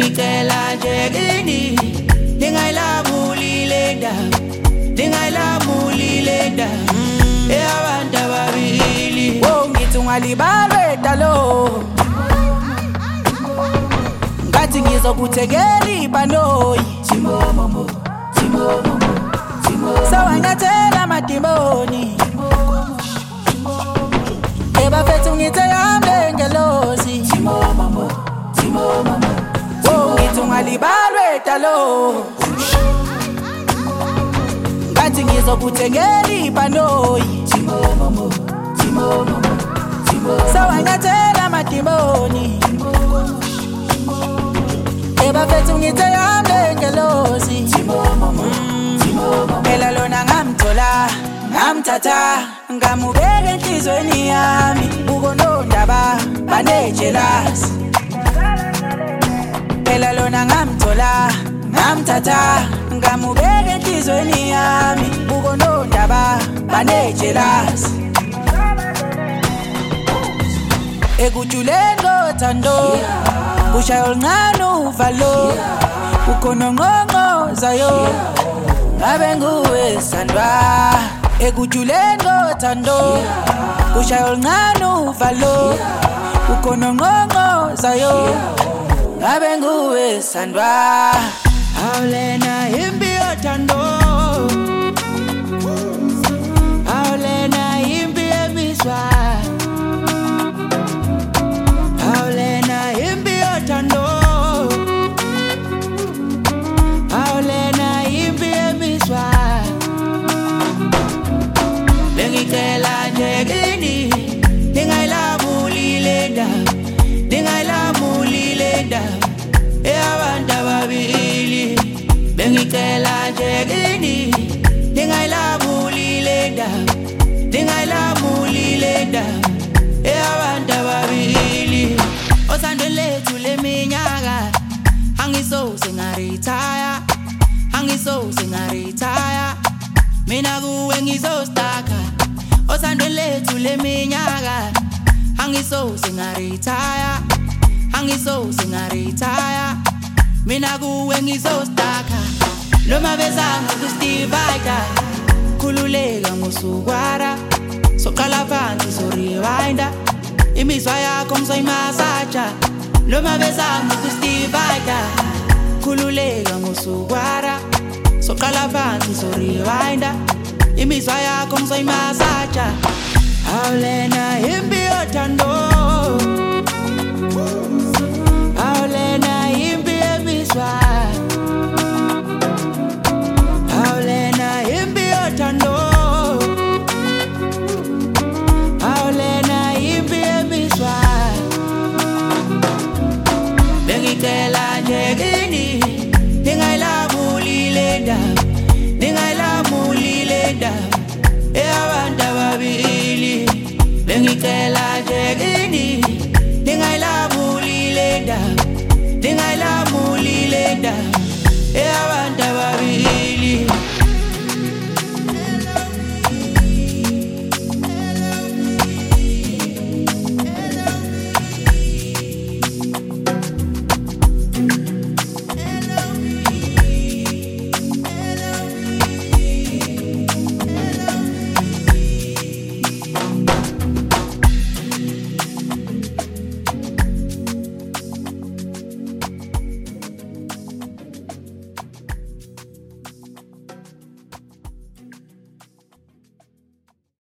Bengicela nje kini Ningayilabulile ndaba Ningayilabulile ndaba Abantu ababili ngithi ungalibalwe dalo ngathi ngizokuthekela ibhanoyi sawanyathela amadimoni ebafethu ngithe yambe ngelozi ngithi ungalibalwe dalo ngathi ngizokuthekela ibhanoyi sawanyathela amadimoni ebafethu ngithe yambe ngelozi phela lona ngamthola ngamthatha ngamubeka enhlizweni yami ukonondaba banejelasi phela lona ngamthola ngamthatha ngamubeka enhlizweni yami ukonondaba banejelasi ekujuleni kothando kushaya oluncane uvalo ukhona ngqongqozayo ngabe nguwe sandwa ekujuleni kothando kushaya oluncane uvalo ukhona ngqongqozayo ngabe nguwe sandwa Awulena imbi yothando Awulena imbi emiswa Awulena imbi yothando Awulena imbi emiswa Bengicela nje kini Ningayilabulile ndaba Ningayilabulile ndaba Abantu ababili Bengicela nje kini Ningayilabulile ndaba Ningayilabulile ndaba Abantu ababili Osandweni lethu leminyaka Angisoze ngaretire Angisoze ngaretire Mina kuwe ngizostaka Osandweni lethu leminyaka Angisoze ngaretire Angisoze ngaretire Mina kuwe ngizostaka Noma bezangu kustivida Khululeka ngosukwara Soqala phansi so rewinda Imizwa yakho ngizoyimasaja Noma bezangu kustivida Khululeka ngosukwara Soqala phansi so rewinda Imizwa yakho ngizoyimasaja Awulena imbi yothando Awulena imbi emiswa Awulena imbi yothando Awulena imbi emiswa Bengicela nje kini Ningayilabulile ndaba Ningayilabulile ndaba Abantu ababili Bengicela nje kini